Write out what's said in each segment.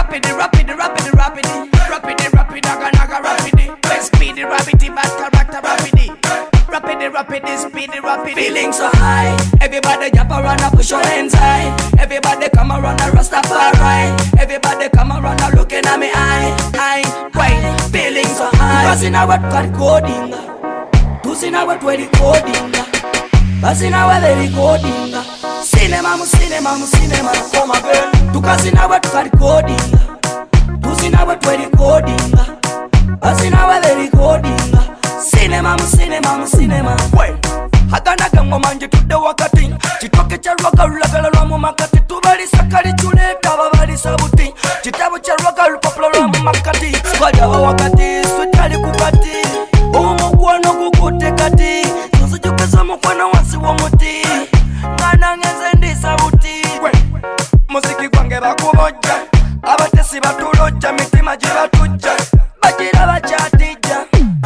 rapidity, rapidity, rapidity, rapidity, rapidity, rapidity, naga naga rapidity, speedy, rapidity, bad character rapidity, rapidity, rapidity, speedy, rapidity, feeling so high. Everybody jump around and push your hands high. Everybody come around and Rastafari. Everybody come around and looking at me eye, wait, feeling so high. Because in our recording, in our recording, but in our recording, cinema, cinema, cinema, come again. Because in our recording, in our recording, but in our recording, cinema, cinema, cinema. Wait, Hatanaga manje tude wakati chitoke cha roka ulagala lwa mu makati tubali sakali chuleta babali sabuti chitabo cha roka lupapula lwa mu makati swaja wakati switali kupati umugwano gukute kati nzujukeza mukwana wansi wa muti ngana ngeze ndi sabuti muziki gwange bakuboja abatesi batuloja mitima jibatujja bagira bachatija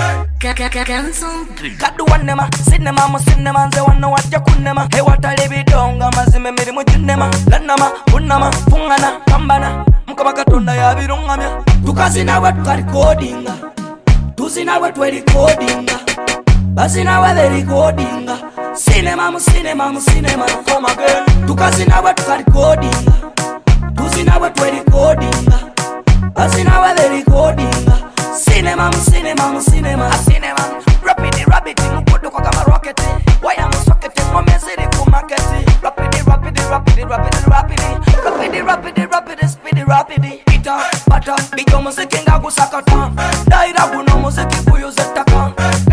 Kadu wanema, cinema mu cinema nze wano wajja kunema watali bidonga mazime mirimu junema lanama, bunama, fungana, kambana mukama katonda yabirungamya tukazina we tukarecordinga tuzina we twerecordinga bazina we the recordinga cinema mu cinema mu cinema come again tukazina we tukarecordinga tuzina we twerecordinga bazina we the recordinga cinema mu cinema mu cinema cinema rapid rapid mukodo kwa kama rocket waya mu socket ngomezeri ku market rapid rapid rapid rapid rapid rapid rapid rapid speed rapid ita bata bigo muziki ngagusakata daira guno muziki kuyuzetaka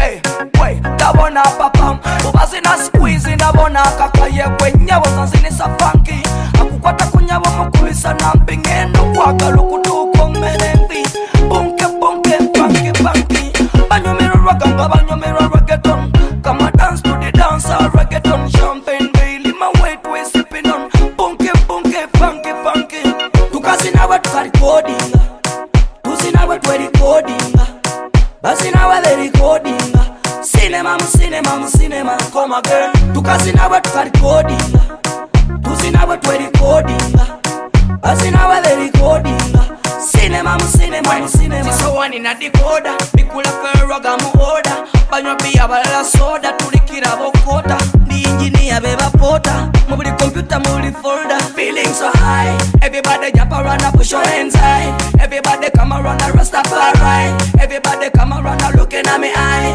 hey dabona papa ubazina squeeze ndabona kakaye kwenyabo zanzini safanki akukwata kunyabo mukulisa na mpingeno kwa galukutuko merembi bonke bonke funky funky banyomero raganga banyomero reggaeton come and dance to the dancer reggaeton champagne bailey my way to sipping on bonke bonke funky funky tukazina we tukarecording tuzina we twerecording bazina we the recording cinema mu cinema mu cinema come again tukazina we tukarecording tuzina we twerecording bazina we the recording cinema mu cinema mu cinema so one in a decoder bikula ferroga mu order banyo bia balala soda tulikira bokota ndi engineer beba pota mu buli computer mu buli folder feeling so high everybody jump around and push your hands high everybody come around and Rastafari everybody come around and looking at me eye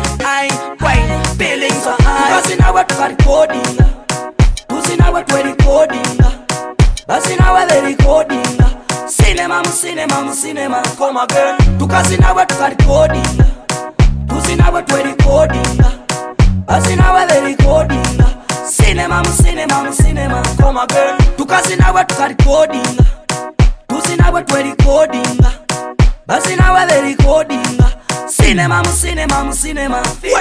wait feeling so high because in our recording tuzina we twerecording bazina we the recording cinema mu cinema mu cinema come again tukazina we tukarecording tuzina we twerecording bazina we the recording cinema mu cinema mu cinema come again tukazina we tukarecording tuzina we twerecording bazina we the recording cinema mu cinema mu cinema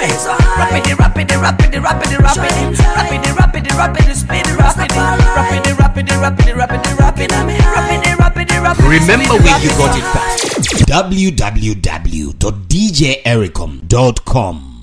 rapid rapid rapid rapid rapid rapid rapid rapid speed rapid rapid rapid rapid rapid rapid rapid rapid. Remember where you got it from. www.djericom.com